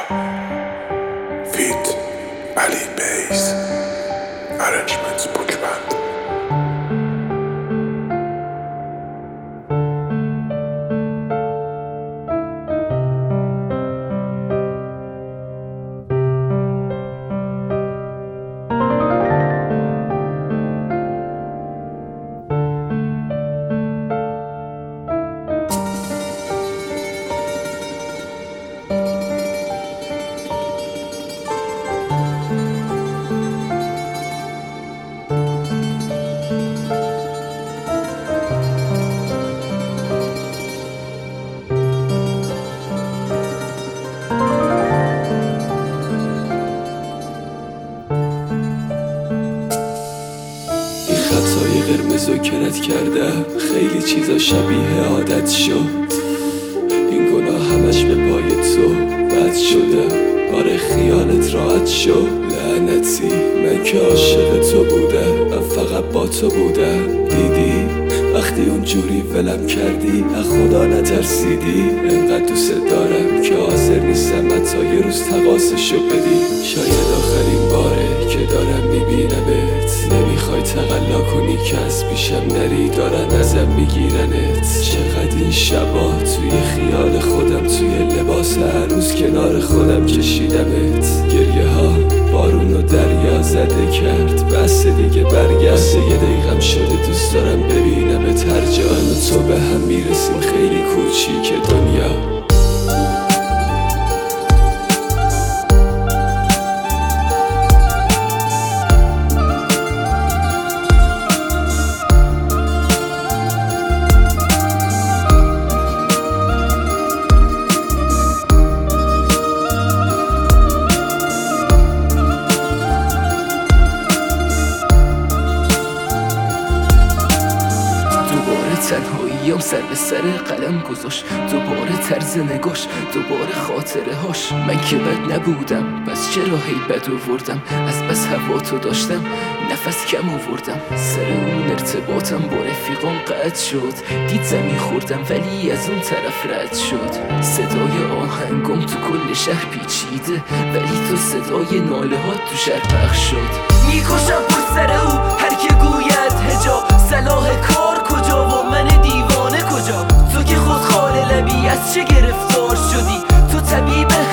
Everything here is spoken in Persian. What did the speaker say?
Feat. Ali Bass. Arrangements Bookband. خطای قرمز و کرد کرده خیلی چیزا شبیه عادت شد. این گناه همش به پای تو بد شده. آره خیالت راحت شد. لعنتی من که عاشق تو بوده، من فقط با تو بوده. دیدی وقتی اونجوری ولم کردی از خدا نترسیدی. انقدر دوست دارم که حاضر نیستم حتی یه روز تقاصشو بدی. شاید آخرین باره که دارم میبینمت، نمیخوای تقلا کنی که از پیشم نری، دارن ازم میگیرنت. چقدر این شبا توی خیال خودم، توی لباس هر روز کنار خودم کشیدمت. گریه ها بارون و دریا زده کرد، بس دیگه برگشت. یه دقیقم شده دوست دارم ببینمت هر جا. من و تو به هم میرسیم خیلی کوچیک دنیا. تنهاییم سر به سر قلم گذاشت، دوباره طرز نگاش، دوباره خاطره هاش. من که بد نبودم پس چرا هی بد آوردم؟ از بس هوا تو داشتم نفس کم آوردم. سر اون ارتباطم با رفیقان قطع شد. دید زمین خوردم ولی از اون طرف رد شد. صدای آهنگم تو کل شهر پیچیده، ولی تو صدای ناله ها تو شهر پخش شد. میکشم پر سر او هر که گوید هجا، صلاح کار کجا و من دیوانه کجا؟ تو که خود خال لبی از چه گرفتار شدی؟ تو طبیب